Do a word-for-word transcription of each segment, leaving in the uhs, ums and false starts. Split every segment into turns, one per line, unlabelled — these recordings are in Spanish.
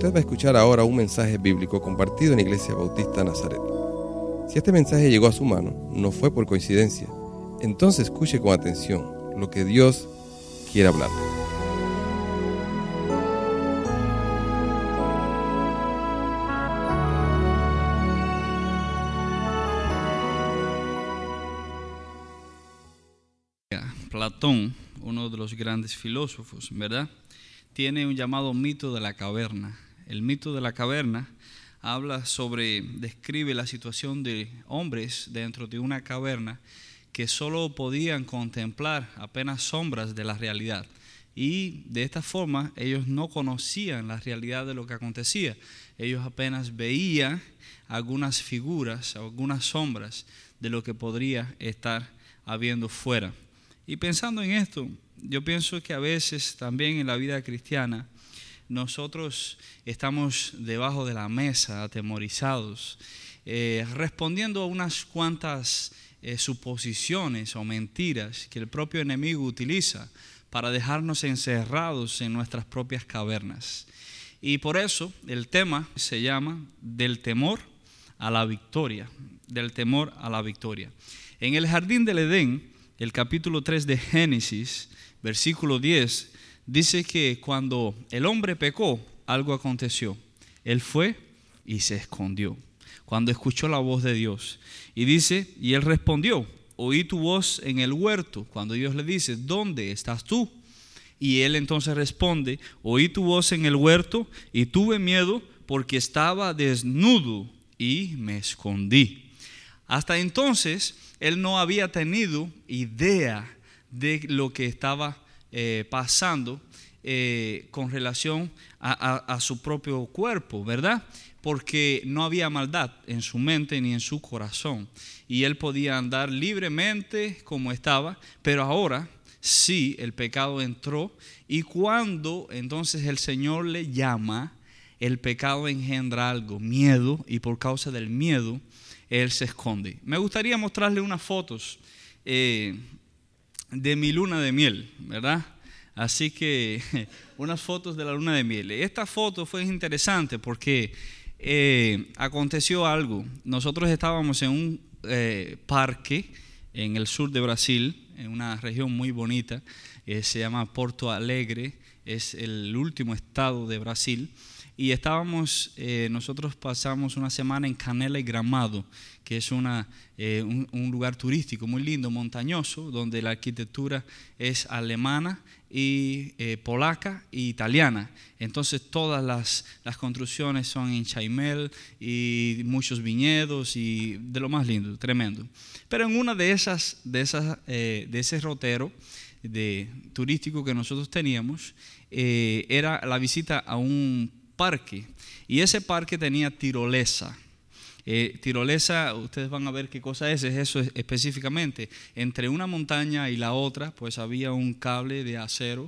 Usted va a escuchar ahora un mensaje bíblico compartido en Iglesia Bautista Nazaret. Si este mensaje llegó a su mano, no fue por coincidencia. Entonces escuche con atención lo que Dios quiere hablarle.
Platón, uno de los grandes filósofos, ¿verdad?, tiene un llamado mito de la caverna. El mito de la caverna habla sobre, describe la situación de hombres dentro de una caverna que solo podían contemplar apenas sombras de la realidad. Y de esta forma ellos no conocían la realidad de lo que acontecía. Ellos apenas veían algunas figuras, algunas sombras de lo que podría estar habiendo fuera. Y pensando en esto, yo pienso que a veces también en la vida cristiana nosotros estamos debajo de la mesa, atemorizados, eh, respondiendo a unas cuantas eh, suposiciones o mentiras que el propio enemigo utiliza para dejarnos encerrados en nuestras propias cavernas. Y por eso el tema se llama del temor a la victoria, del temor a la victoria. En el jardín del Edén, el capítulo tres de Génesis, versículo diez, dice que cuando el hombre pecó, algo aconteció. Él fue y se escondió cuando escuchó la voz de Dios. Y dice, y él respondió, oí tu voz en el huerto. Cuando Dios le dice, ¿dónde estás tú? Y él entonces responde, oí tu voz en el huerto y tuve miedo porque estaba desnudo y me escondí. Hasta entonces él no había tenido idea de lo que estaba eh, pasando eh, con relación a, a, a su propio cuerpo, ¿verdad? Porque no había maldad en su mente ni en su corazón. Y él podía andar libremente como estaba, pero ahora sí el pecado entró. Y cuando entonces el Señor le llama, el pecado engendra algo, miedo, y por causa del miedo él se esconde. Me gustaría mostrarle unas fotos eh, de mi luna de miel, ¿verdad? Así que unas fotos de la luna de miel. Esta foto fue interesante porque eh, aconteció algo. Nosotros estábamos en un eh, parque en el sur de Brasil, en una región muy bonita, eh, se llama Porto Alegre, es el último estado de Brasil. Y estábamos, eh, nosotros pasamos una semana en Canela y Gramado, que es una, eh, un, un lugar turístico muy lindo, montañoso, donde la arquitectura es alemana y eh, polaca e italiana. Entonces todas las, las construcciones son en chaimel y muchos viñedos y de lo más lindo, tremendo. Pero en una de esas, de esas, eh, de ese rotero de turístico que nosotros teníamos, eh, era la visita a un parque, y ese parque tenía tirolesa. Eh, tirolesa, ustedes van a ver qué cosa es, es eso específicamente. Entre una montaña y la otra, pues había un cable de acero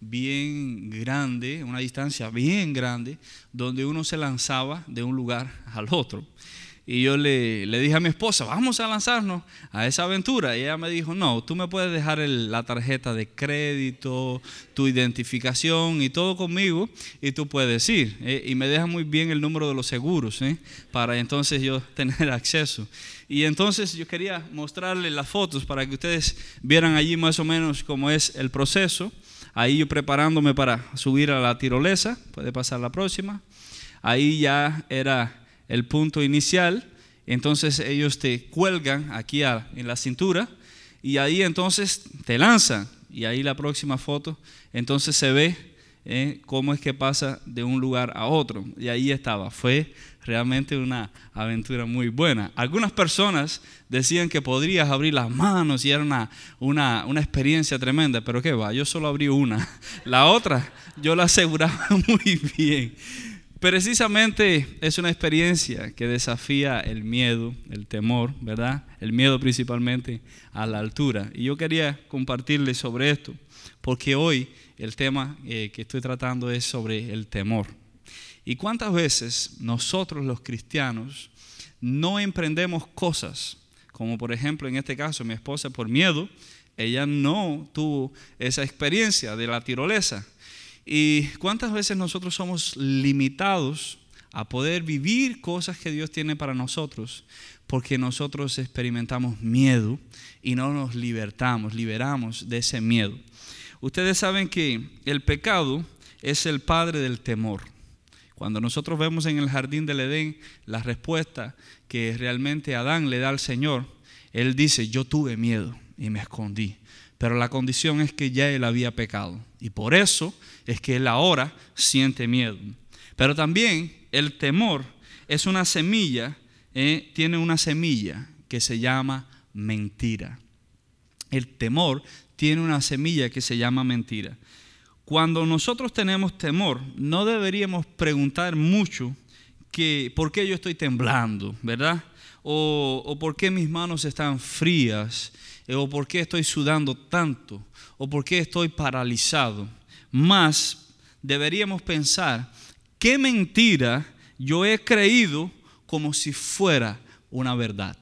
bien grande, una distancia bien grande, donde uno se lanzaba de un lugar al otro. Y yo le, le dije a mi esposa, vamos a lanzarnos a esa aventura. Y ella me dijo, no, tú me puedes dejar el, la tarjeta de crédito, tu identificación y todo conmigo, y tú puedes ir. Eh, y me deja muy bien el número de los seguros, eh, para entonces yo tener acceso. Y entonces yo quería mostrarles las fotos para que ustedes vieran allí más o menos cómo es el proceso. Ahí yo preparándome para subir a la tirolesa, puede pasar la próxima. Ahí ya era el punto inicial, entonces ellos te cuelgan aquí a, en la cintura y ahí entonces te lanzan, y ahí la próxima foto, entonces se ve eh, cómo es que pasa de un lugar a otro, y ahí estaba. Fue realmente una aventura muy buena. Algunas personas decían que podrías abrir las manos y era una, una, una experiencia tremenda, pero qué va, yo solo abrí una, la otra yo la aseguraba muy bien. Precisamente es una experiencia que desafía el miedo, el temor, ¿verdad? El miedo principalmente a la altura. Y yo quería compartirles sobre esto, porque hoy el tema eh, que estoy tratando es sobre el temor. ¿Y cuántas veces nosotros los cristianos no emprendemos cosas? Como por ejemplo en este caso mi esposa, por miedo, ella no tuvo esa experiencia de la tirolesa. ¿Y cuántas veces nosotros somos limitados a poder vivir cosas que Dios tiene para nosotros? Porque nosotros experimentamos miedo y no nos libertamos, liberamos de ese miedo. Ustedes saben que el pecado es el padre del temor. Cuando nosotros vemos en el jardín del Edén la respuesta que realmente Adán le da al Señor, él dice: yo tuve miedo y me escondí. Pero la condición es que ya él había pecado y por eso es que él ahora siente miedo. Pero también el temor es una semilla, eh, tiene una semilla que se llama mentira. El temor tiene una semilla que se llama mentira. Cuando nosotros tenemos temor, no deberíamos preguntar mucho que por qué yo estoy temblando, ¿verdad? O, o por qué mis manos están frías, o por qué estoy sudando tanto, o por qué estoy paralizado. Más deberíamos pensar qué mentira yo he creído como si fuera una verdad.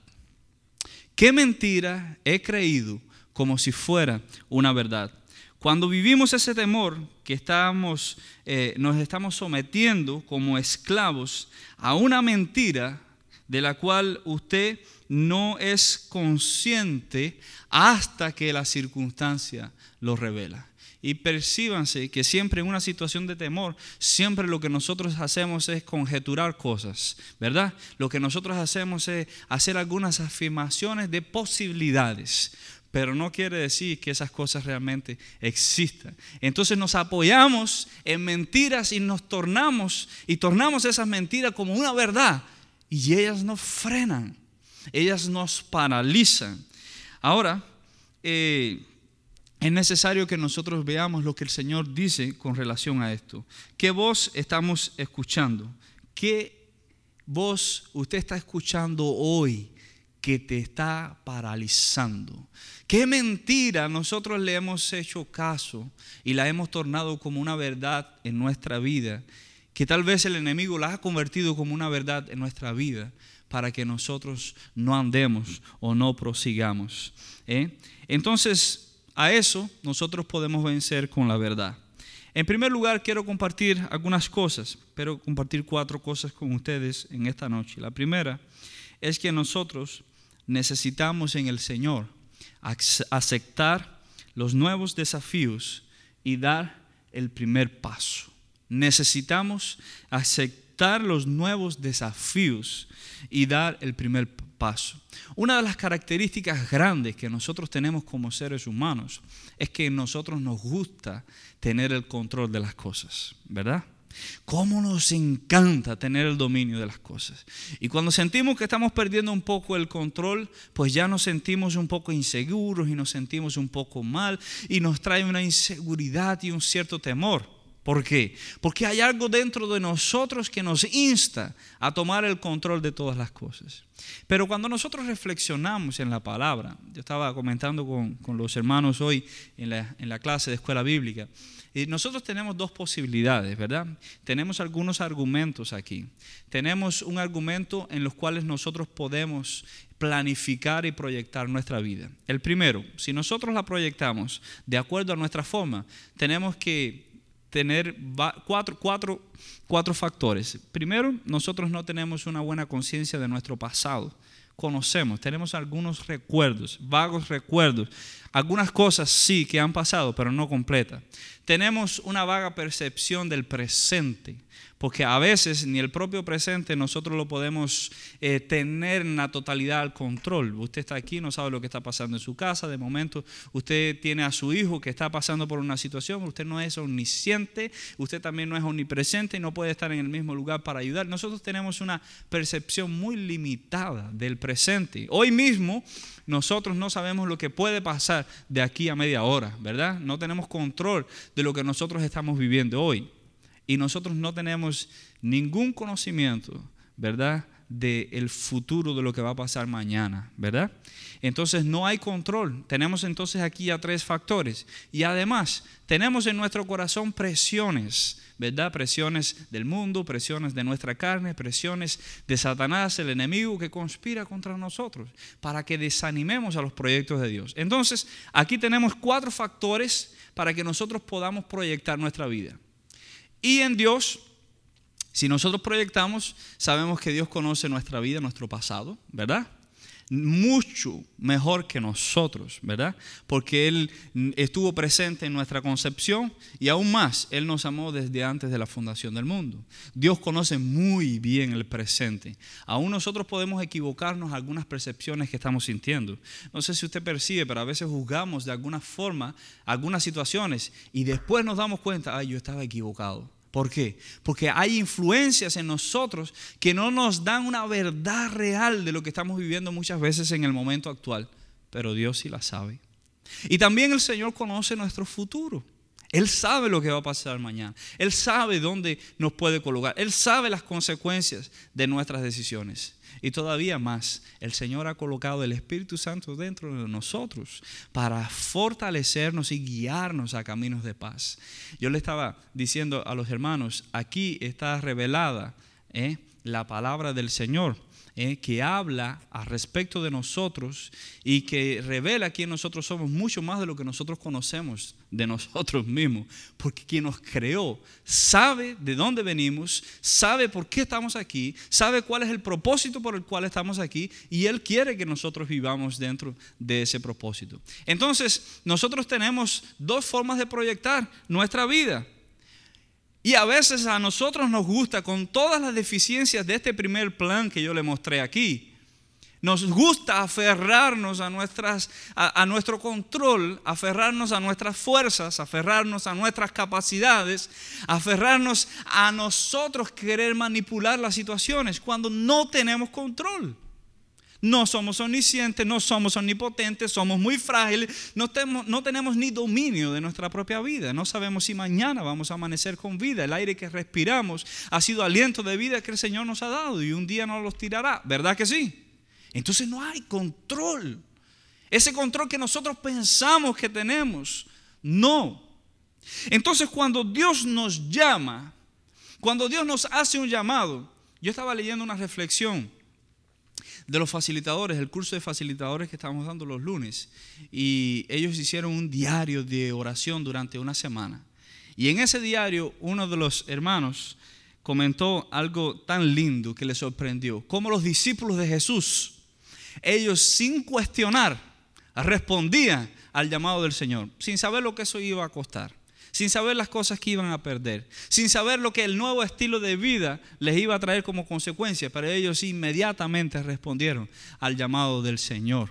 ¿Qué mentira he creído como si fuera una verdad? Cuando vivimos ese temor, que estamos, eh, nos estamos sometiendo como esclavos a una mentira de la cual usted no es consciente hasta que la circunstancia lo revela. Y percíbanse que siempre en una situación de temor, siempre lo que nosotros hacemos es conjeturar cosas, ¿verdad? Lo que nosotros hacemos es hacer algunas afirmaciones de posibilidades, pero no quiere decir que esas cosas realmente existan. Entonces nos apoyamos en mentiras y nos tornamos y tornamos esas mentiras como una verdad, y ellas nos frenan, ellas nos paralizan. Ahora, eh, es necesario que nosotros veamos lo que el Señor dice con relación a esto. ¿Qué voz estamos escuchando? ¿Qué voz usted está escuchando hoy que te está paralizando? ¿Qué mentira nosotros le hemos hecho caso y la hemos tornado como una verdad en nuestra vida, que tal vez el enemigo la ha convertido como una verdad en nuestra vida para que nosotros no andemos o no prosigamos? ¿Eh? Entonces, a eso nosotros podemos vencer con la verdad. En primer lugar, quiero compartir algunas cosas, pero compartir cuatro cosas con ustedes en esta noche. La primera es que nosotros necesitamos en el Señor aceptar los nuevos desafíos y dar el primer paso. Necesitamos aceptar los nuevos desafíos y dar el primer paso. Una de las características grandes que nosotros tenemos como seres humanos es que a nosotros nos gusta tener el control de las cosas, ¿verdad? Cómo nos encanta tener el dominio de las cosas. Y cuando sentimos que estamos perdiendo un poco el control, pues ya nos sentimos un poco inseguros y nos sentimos un poco mal y nos trae una inseguridad y un cierto temor. ¿Por qué? Porque hay algo dentro de nosotros que nos insta a tomar el control de todas las cosas. Pero cuando nosotros reflexionamos en la palabra, yo estaba comentando con, con los hermanos hoy en la, en la clase de escuela bíblica, y nosotros tenemos dos posibilidades, ¿verdad? Tenemos algunos argumentos aquí. Tenemos un argumento en los cuales nosotros podemos planificar y proyectar nuestra vida. El primero, si nosotros la proyectamos de acuerdo a nuestra forma, tenemos que tener cuatro, cuatro, cuatro factores. Primero, nosotros no tenemos una buena conciencia de nuestro pasado. Conocemos, tenemos algunos recuerdos, vagos recuerdos. Algunas cosas sí que han pasado, pero no completas. Tenemos una vaga percepción del presente, porque a veces ni el propio presente nosotros lo podemos eh, tener en la totalidad al control. Usted está aquí, no sabe lo que está pasando en su casa. De momento usted tiene a su hijo que está pasando por una situación. Usted no es omnisciente, usted también no es omnipresente y no puede estar en el mismo lugar para ayudar. Nosotros tenemos una percepción muy limitada del presente. Hoy mismo nosotros no sabemos lo que puede pasar de aquí a media hora, ¿verdad? No tenemos control de lo que nosotros estamos viviendo hoy. Y nosotros no tenemos ningún conocimiento, ¿verdad?, del futuro de lo que va a pasar mañana, ¿verdad? Entonces no hay control. Tenemos entonces aquí ya tres factores. Y además tenemos en nuestro corazón presiones, ¿verdad? Presiones del mundo, presiones de nuestra carne, presiones de Satanás, el enemigo que conspira contra nosotros para que desanimemos a los proyectos de Dios. Entonces aquí tenemos cuatro factores para que nosotros podamos proyectar nuestra vida. Y en Dios, si nosotros proyectamos, sabemos que Dios conoce nuestra vida, nuestro pasado, ¿verdad? Mucho mejor que nosotros, ¿verdad? Porque Él estuvo presente en nuestra concepción y aún más, Él nos amó desde antes de la fundación del mundo. Dios conoce muy bien el presente. Aún nosotros podemos equivocarnos en algunas percepciones que estamos sintiendo. No sé si usted percibe, pero a veces juzgamos de alguna forma algunas situaciones y después nos damos cuenta, ay, yo estaba equivocado. ¿Por qué? Porque hay influencias en nosotros que no nos dan una verdad real de lo que estamos viviendo muchas veces en el momento actual, pero Dios sí la sabe. Y también el Señor conoce nuestro futuro. Él sabe lo que va a pasar mañana. Él sabe dónde nos puede colocar. Él sabe las consecuencias de nuestras decisiones. Y todavía más, el Señor ha colocado el Espíritu Santo dentro de nosotros para fortalecernos y guiarnos a caminos de paz. Yo le estaba diciendo a los hermanos, aquí está revelada eh, la palabra del Señor, eh, que habla al respecto de nosotros y que revela quién nosotros somos mucho más de lo que nosotros conocemos de nosotros mismos, porque quien nos creó sabe de dónde venimos, sabe por qué estamos aquí, sabe cuál es el propósito por el cual estamos aquí y Él quiere que nosotros vivamos dentro de ese propósito. Entonces nosotros tenemos dos formas de proyectar nuestra vida y a veces a nosotros nos gusta, con todas las deficiencias de este primer plan que yo le mostré aquí, nos gusta aferrarnos a, nuestras, a, a nuestro control, aferrarnos a nuestras fuerzas, aferrarnos a nuestras capacidades, aferrarnos a nosotros querer manipular las situaciones cuando no tenemos control. No somos omniscientes, no somos omnipotentes, somos muy frágiles, no tenemos, no tenemos ni dominio de nuestra propia vida. No sabemos si mañana vamos a amanecer con vida. El aire que respiramos ha sido aliento de vida que el Señor nos ha dado y un día nos los tirará, ¿verdad que sí? Entonces no hay control. Ese control que nosotros pensamos que tenemos, no. Entonces cuando Dios nos llama, cuando Dios nos hace un llamado, yo estaba leyendo una reflexión de los facilitadores, el curso de facilitadores que estamos dando los lunes, y ellos hicieron un diario de oración durante una semana. Y en ese diario uno de los hermanos comentó algo tan lindo que le sorprendió, cómo los discípulos de Jesús, ellos sin cuestionar respondían al llamado del Señor, sin saber lo que eso iba a costar, sin saber las cosas que iban a perder, sin saber lo que el nuevo estilo de vida les iba a traer como consecuencia, pero ellos inmediatamente respondieron al llamado del Señor.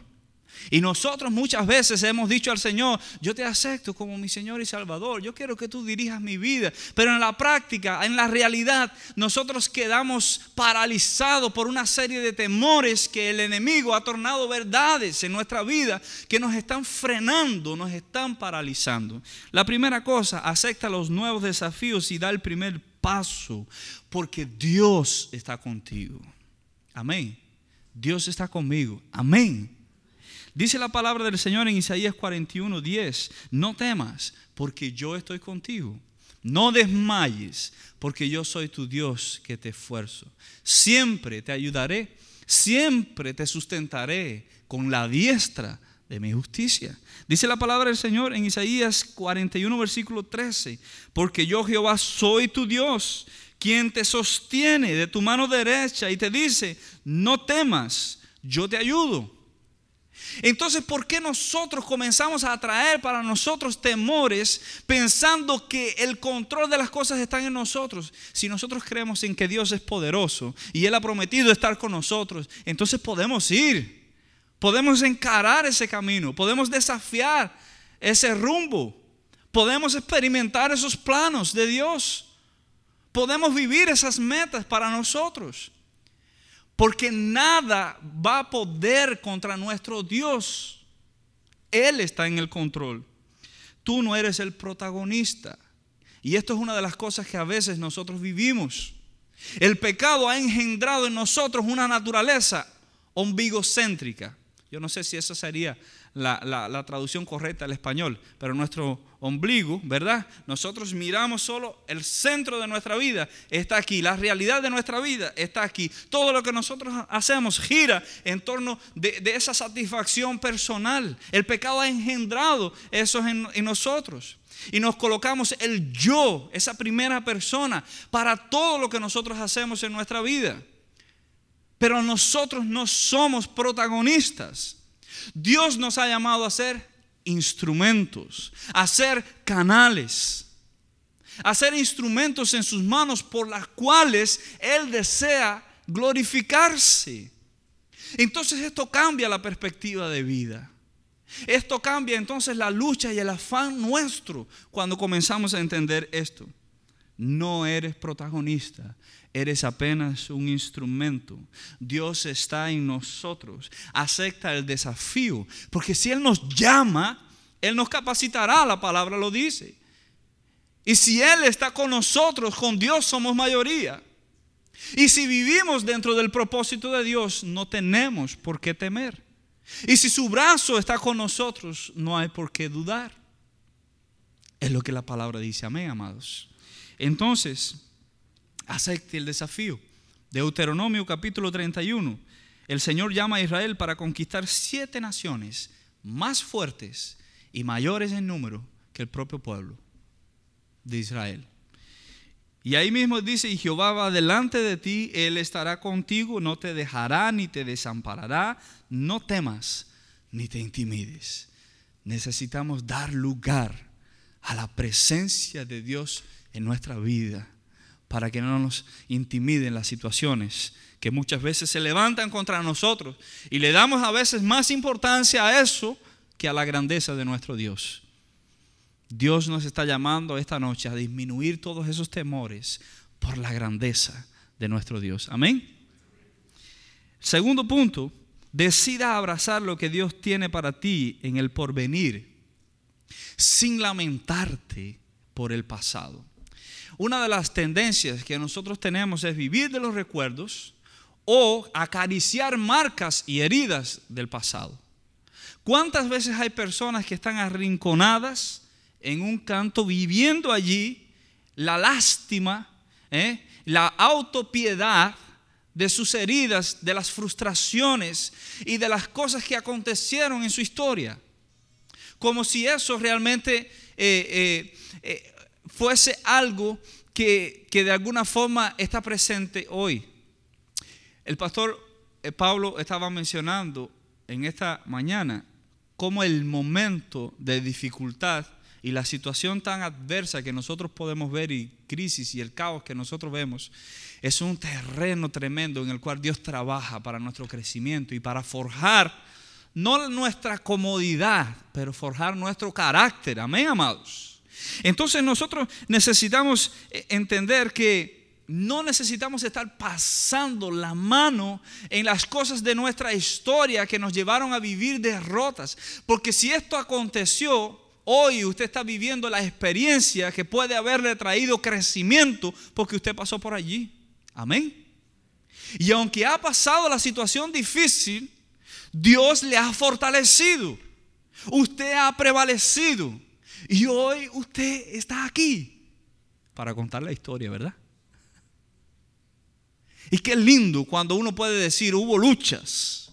Y nosotros muchas veces hemos dicho al Señor, yo te acepto como mi Señor y Salvador, yo quiero que tú dirijas mi vida, pero en la práctica, en la realidad, nosotros quedamos paralizados por una serie de temores que el enemigo ha tornado verdades en nuestra vida, que nos están frenando, nos están paralizando. La primera cosa, acepta los nuevos desafíos y da el primer paso, porque Dios está contigo. Amén. Dios está conmigo. Amén. Dice la palabra del Señor en Isaías cuarenta y uno, diez, no temas porque yo estoy contigo, no desmayes porque yo soy tu Dios que te esfuerzo, siempre te ayudaré, siempre te sustentaré con la diestra de mi justicia. Dice la palabra del Señor en Isaías cuarenta y uno, versículo trece, porque yo Jehová soy tu Dios, quien te sostiene de tu mano derecha y te dice, no temas, yo te ayudo. Entonces, ¿por qué nosotros comenzamos a atraer para nosotros temores pensando que el control de las cosas está en nosotros? Si nosotros creemos en que Dios es poderoso y Él ha prometido estar con nosotros, entonces podemos ir, podemos encarar ese camino, podemos desafiar ese rumbo, podemos experimentar esos planos de Dios, podemos vivir esas metas para nosotros. Porque nada va a poder contra nuestro Dios. Él está en el control. Tú no eres el protagonista. Y esto es una de las cosas que a veces nosotros vivimos. El pecado ha engendrado en nosotros una naturaleza ombigocéntrica. Yo no sé si esa sería la, la, la traducción correcta al español, pero nuestro ombligo, ¿verdad? Nosotros miramos solo el centro de nuestra vida, está aquí. La realidad de nuestra vida está aquí. Todo lo que nosotros hacemos gira en torno de, de esa satisfacción personal. El pecado ha engendrado eso en, en nosotros. Y nos colocamos el yo, esa primera persona, para todo lo que nosotros hacemos en nuestra vida. Pero nosotros no somos protagonistas. Dios nos ha llamado a ser instrumentos, a ser canales, a ser instrumentos en sus manos por las cuales Él desea glorificarse. Entonces esto cambia la perspectiva de vida. Esto cambia entonces la lucha y el afán nuestro cuando comenzamos a entender esto. No eres protagonista, eres apenas un instrumento. Dios está en nosotros. Acepta el desafío, porque si Él nos llama, Él nos capacitará, la palabra lo dice. Y si Él está con nosotros, con Dios somos mayoría. Y si vivimos dentro del propósito de Dios, no tenemos por qué temer. Y si su brazo está con nosotros, no hay por qué dudar. Es lo que la palabra dice. Amén, amados. Entonces, acepte el desafío. Deuteronomio capítulo treinta y uno. El Señor llama a Israel para conquistar siete naciones más fuertes y mayores en número que el propio pueblo de Israel. Y ahí mismo dice: y Jehová va delante de ti, Él estará contigo, no te dejará ni te desamparará, no temas ni te intimides. Necesitamos dar lugar a la presencia de Dios en nuestra vida, para que no nos intimiden las situaciones que muchas veces se levantan contra nosotros, y le damos a veces más importancia a eso que a la grandeza de nuestro Dios. Dios nos está llamando esta noche a disminuir todos esos temores por la grandeza de nuestro Dios. Amén. Segundo punto, decida abrazar lo que Dios tiene para ti en el porvenir, sin lamentarte por el pasado. Una de las tendencias que nosotros tenemos es vivir de los recuerdos o acariciar marcas y heridas del pasado. ¿Cuántas veces hay personas que están arrinconadas en un canto, viviendo allí la lástima, eh, la autopiedad de sus heridas, de las frustraciones y de las cosas que acontecieron en su historia? Como si eso realmente eh, eh, eh, fuese algo que, que de alguna forma está presente hoy. El pastor Pablo estaba mencionando en esta mañana cómo el momento de dificultad y la situación tan adversa que nosotros podemos ver, y crisis y el caos que nosotros vemos, es un terreno tremendo en el cual Dios trabaja para nuestro crecimiento y para forjar no nuestra comodidad, pero forjar nuestro carácter. Amén, amados. Entonces nosotros necesitamos entender que no necesitamos estar pasando la mano en las cosas de nuestra historia que nos llevaron a vivir derrotas, porque si esto aconteció, hoy usted está viviendo la experiencia que puede haberle traído crecimiento porque usted pasó por allí. Amén. Y aunque ha pasado la situación difícil, Dios le ha fortalecido. Usted ha prevalecido. Y hoy usted está aquí para contar la historia, ¿verdad? Y qué lindo cuando uno puede decir: hubo luchas.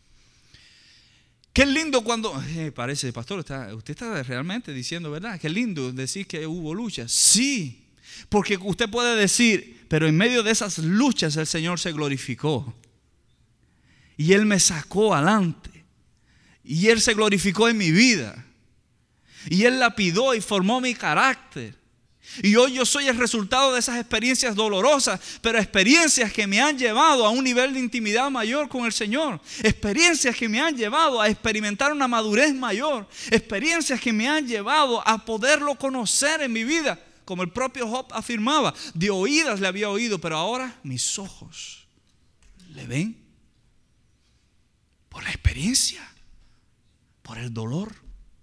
Qué lindo cuando, eh, parece, pastor, está, usted está realmente diciendo, ¿verdad? Qué lindo decir que hubo luchas. Sí, porque usted puede decir: pero en medio de esas luchas el Señor se glorificó. Y Él me sacó adelante. Y Él se glorificó en mi vida. Y Él lapidó y formó mi carácter. Y hoy yo soy el resultado de esas experiencias dolorosas, pero experiencias que me han llevado a un nivel de intimidad mayor con el Señor. Experiencias que me han llevado a experimentar una madurez mayor. Experiencias que me han llevado a poderlo conocer en mi vida. Como el propio Job afirmaba, de oídas le había oído, pero ahora mis ojos le ven. Por la experiencia, por el dolor,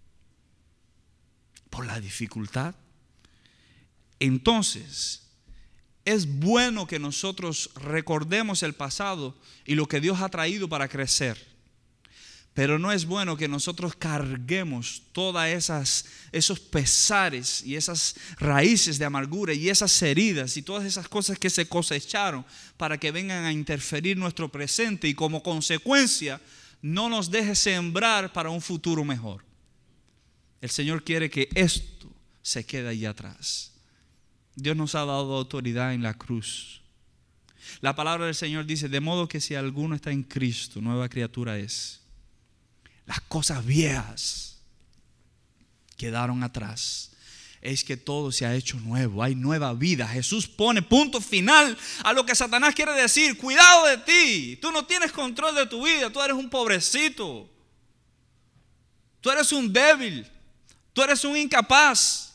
por la dificultad. Entonces, es bueno que nosotros recordemos el pasado y lo que Dios ha traído para crecer. Pero no es bueno que nosotros carguemos todas esas esos pesares y esas raíces de amargura y esas heridas y todas esas cosas que se cosecharon para que vengan a interferir nuestro presente y como consecuencia no nos deje sembrar para un futuro mejor. El Señor quiere que esto se quede ahí atrás. Dios nos ha dado autoridad en la cruz. La palabra del Señor dice: de modo que si alguno está en Cristo, nueva criatura es. Las cosas viejas quedaron atrás. Es que todo se ha hecho nuevo. Hay nueva vida. Jesús pone punto final a lo que Satanás quiere decir. Cuidado de ti. Tú no tienes control de tu vida. Tú eres un pobrecito. Tú eres un débil. Tú eres un incapaz.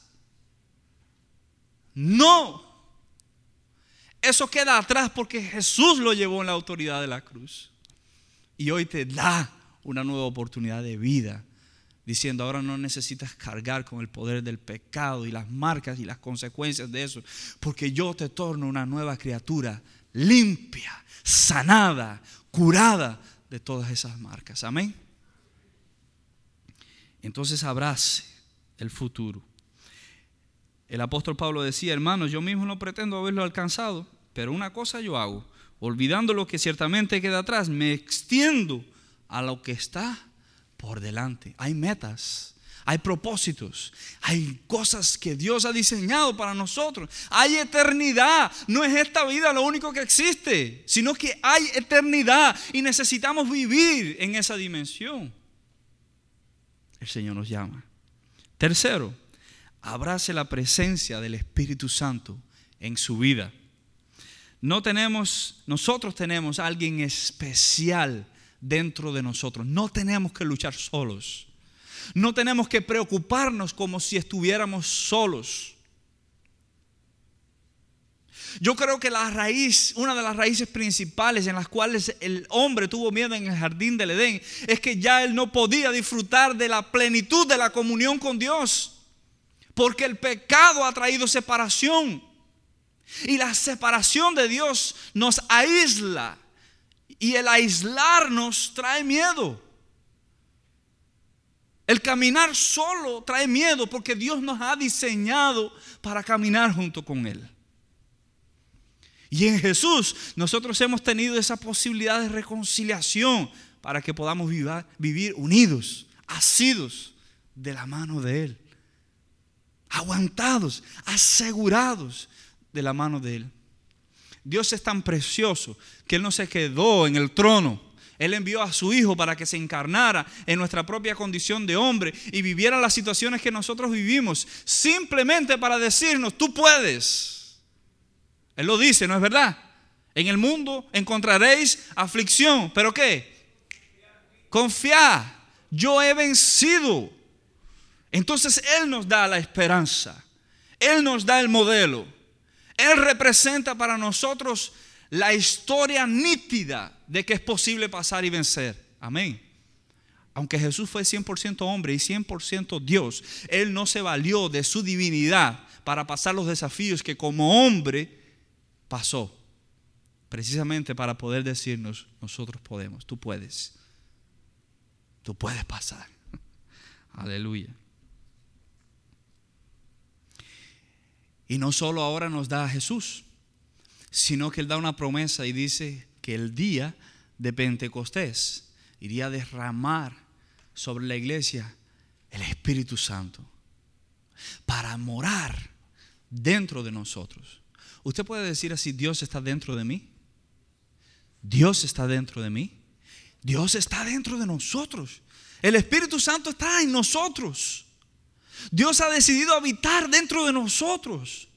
No. Eso queda atrás porque Jesús lo llevó en la autoridad de la cruz. Y hoy te da una nueva oportunidad de vida, diciendo: ahora no necesitas cargar con el poder del pecado y las marcas y las consecuencias de eso, porque yo te torno una nueva criatura, limpia, sanada, curada de todas esas marcas. Amén. Entonces abrace el futuro. El apóstol Pablo decía: hermanos, yo mismo no pretendo haberlo alcanzado, pero una cosa yo hago, olvidando lo que ciertamente queda atrás, me extiendo a lo que está por delante. Hay metas, hay propósitos, hay cosas que Dios ha diseñado para nosotros. Hay eternidad. No es esta vida lo único que existe, sino que hay eternidad y necesitamos vivir en esa dimensión. El Señor nos llama. Tercero, abrace la presencia del Espíritu Santo en su vida. No tenemos, nosotros tenemos a alguien especial dentro de nosotros. No tenemos que luchar solos. No tenemos que preocuparnos como si estuviéramos solos. Yo creo que la raíz, una de las raíces principales en las cuales el hombre tuvo miedo en el jardín del Edén, es que ya él no podía disfrutar de la plenitud de la comunión con Dios, porque el pecado ha traído separación, y la separación de Dios nos aísla. Y el aislarnos trae miedo. El caminar solo trae miedo, porque Dios nos ha diseñado para caminar junto con Él. Y en Jesús nosotros hemos tenido esa posibilidad de reconciliación para que podamos vivir, vivir unidos, asidos de la mano de Él, aguantados, asegurados de la mano de Él. Dios es tan precioso que Él no se quedó en el trono. Él envió a su Hijo para que se encarnara en nuestra propia condición de hombre y viviera las situaciones que nosotros vivimos, simplemente para decirnos: tú puedes. Él lo dice, ¿no es verdad? En el mundo encontraréis aflicción, ¿pero qué? Confiad, yo he vencido. Entonces Él nos da la esperanza. Él nos da el modelo. Él representa para nosotros la historia nítida de que es posible pasar y vencer. Amén. Aunque Jesús fue cien por ciento hombre y cien por ciento Dios, Él no se valió de su divinidad para pasar los desafíos que como hombre pasó, precisamente para poder decirnos: nosotros podemos, tú puedes, tú puedes pasar. Aleluya. Y no solo ahora nos da a Jesús, sino que Él da una promesa y dice que el día de Pentecostés iría a derramar sobre la iglesia el Espíritu Santo para morar dentro de nosotros. Usted puede decir así: Dios está dentro de mí. Dios está dentro de mí. Dios está dentro de nosotros. El Espíritu Santo está en nosotros. Dios ha decidido habitar dentro de nosotros.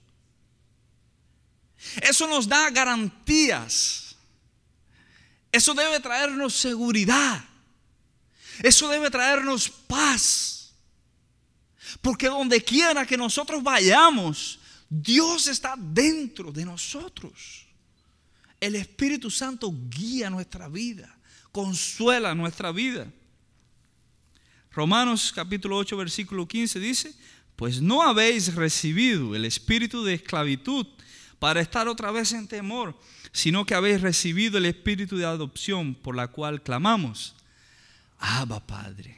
Eso nos da garantías. Eso debe traernos seguridad. Eso debe traernos paz. Porque donde quiera que nosotros vayamos, Dios está dentro de nosotros. El Espíritu Santo guía nuestra vida, consuela nuestra vida. Romanos capítulo ocho versículo quince dice: pues no habéis recibido el espíritu de esclavitud para estar otra vez en temor, sino que habéis recibido el espíritu de adopción, por la cual clamamos: Abba, Padre.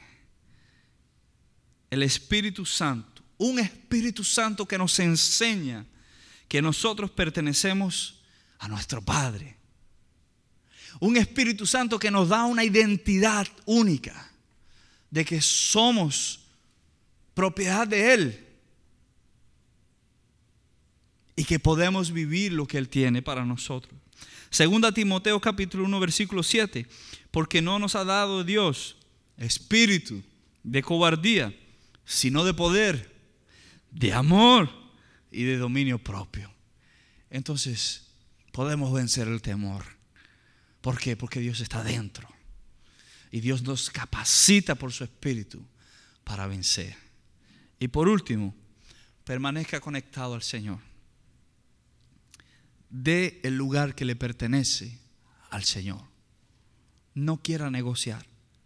El Espíritu Santo, un Espíritu Santo que nos enseña que nosotros pertenecemos a nuestro Padre. Un Espíritu Santo que nos da una identidad única de que somos propiedad de Él y que podemos vivir lo que Él tiene para nosotros. Segunda Timoteo capítulo uno versículo siete, porque no nos ha dado Dios espíritu de cobardía, sino de poder, de amor y de dominio propio. Entonces podemos vencer el temor. ¿Por qué? Porque Dios está dentro y Dios nos capacita por su espíritu para vencer. Y por último, permanezca conectado al Señor. Dé el lugar que le pertenece al Señor. No quiera negociar.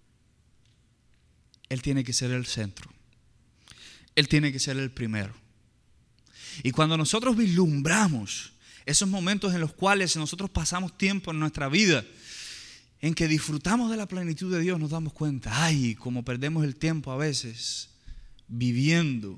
Él tiene que ser el centro. Él tiene que ser el primero. Y cuando nosotros vislumbramos esos momentos en los cuales nosotros pasamos tiempo en nuestra vida, en que disfrutamos de la plenitud de Dios, nos damos cuenta, ay, cómo perdemos el tiempo a veces viviendo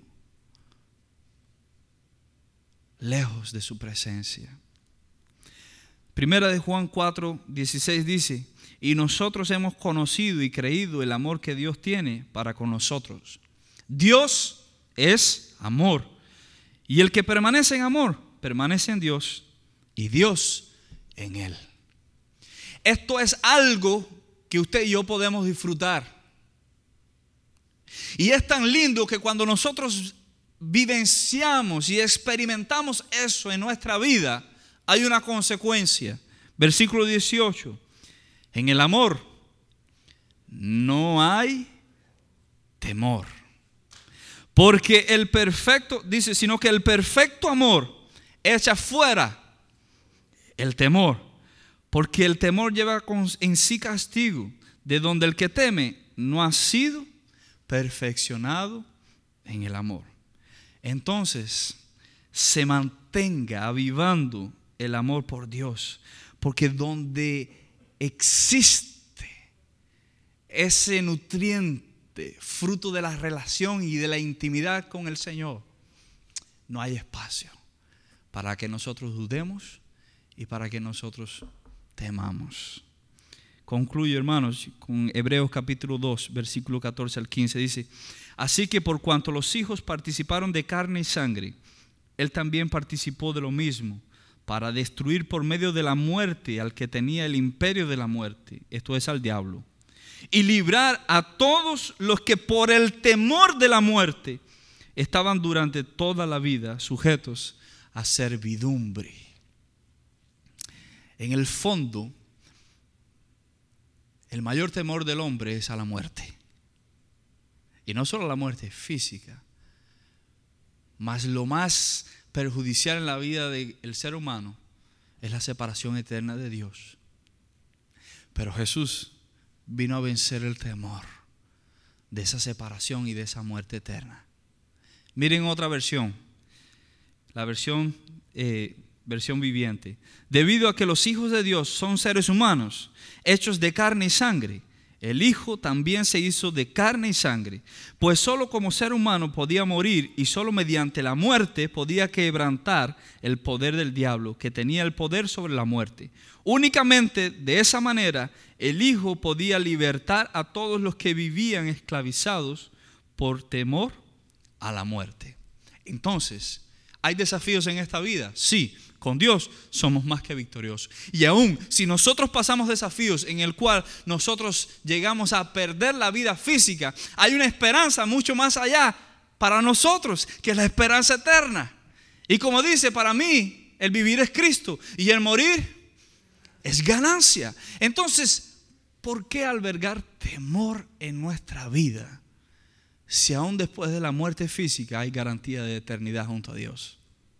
lejos de su presencia. Primera de Juan cuatro dieciséis dice, y nosotros hemos conocido y creído el amor que Dios tiene para con nosotros. Dios es amor, y el que permanece en amor permanece en Dios y Dios en él. Esto es algo que usted y yo podemos disfrutar. Y es tan lindo que cuando nosotros vivenciamos y experimentamos eso en nuestra vida, hay una consecuencia. Versículo dieciocho. En el amor no hay temor. Porque el perfecto, dice, sino que el perfecto amor echa fuera el temor. Porque el temor lleva en sí castigo, de donde el que teme no ha sido perfeccionado en el amor. Entonces, se mantenga avivando el amor por Dios. Porque donde existe ese nutriente, fruto de la relación y de la intimidad con el Señor, no hay espacio para que nosotros dudemos y para que nosotros temamos. Concluyo, hermanos, con Hebreos capítulo dos, versículo catorce al quince. Dice, así que por cuanto los hijos participaron de carne y sangre, Él también participó de lo mismo, para destruir por medio de la muerte al que tenía el imperio de la muerte, esto es, al diablo, y librar a todos los que por el temor de la muerte estaban durante toda la vida sujetos a servidumbre. En el fondo, el mayor temor del hombre es a la muerte. Y no solo a la muerte física, mas lo más perjudicial en la vida del ser humano es la separación eterna de Dios. Pero Jesús vino a vencer el temor de esa separación y de esa muerte eterna. Miren otra versión, la versión, eh, versión viviente. Debido a que los hijos de Dios son seres humanos, hechos de carne y sangre, el Hijo también se hizo de carne y sangre, pues solo como ser humano podía morir y solo mediante la muerte podía quebrantar el poder del diablo, que tenía el poder sobre la muerte. Únicamente de esa manera el Hijo podía libertar a todos los que vivían esclavizados por temor a la muerte. Entonces, ¿hay desafíos en esta vida? Sí. Con Dios somos más que victoriosos. Y aún si nosotros pasamos desafíos en el cual nosotros llegamos a perder la vida física, hay una esperanza mucho más allá para nosotros, que es la esperanza eterna. Y como dice, para mí el vivir es Cristo y el morir es ganancia. Entonces, ¿por qué albergar temor en nuestra vida si aún después de la muerte física hay garantía de eternidad junto a Dios?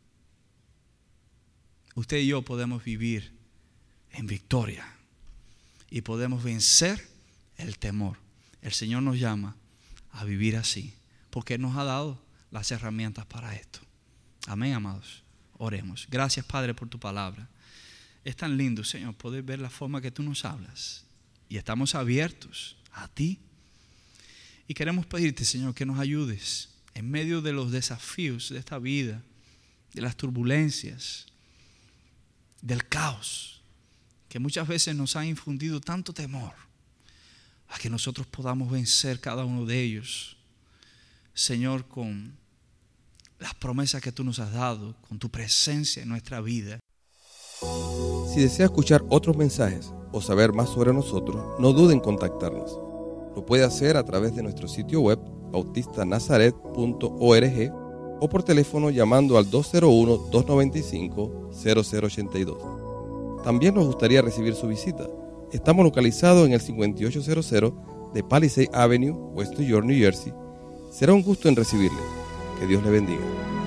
Usted y yo podemos vivir en victoria y podemos vencer el temor. El Señor nos llama a vivir así, porque Él nos ha dado las herramientas para esto. Amén, amados. Oremos. Gracias, Padre, por tu palabra. Es tan lindo, Señor, poder ver la forma que tú nos hablas. Y estamos abiertos a ti. Y queremos pedirte, Señor, que nos ayudes en medio de los desafíos de esta vida, de las turbulencias, del caos, que muchas veces nos han infundido tanto temor, a que nosotros podamos vencer cada uno de ellos, Señor, con las promesas que tú nos has dado, con tu presencia en nuestra vida.
Si desea escuchar otros mensajes o saber más sobre nosotros, no dude en contactarnos. Lo puede hacer a través de nuestro sitio web bautista nazaret punto org o por teléfono llamando al dos cero uno, dos nueve cinco, cero cero ocho dos. También nos gustaría recibir su visita. Estamos localizados en el cincuenta y ocho cero cero de Palisade Avenue, West New York, New Jersey. Será un gusto en recibirle. Que Dios le bendiga.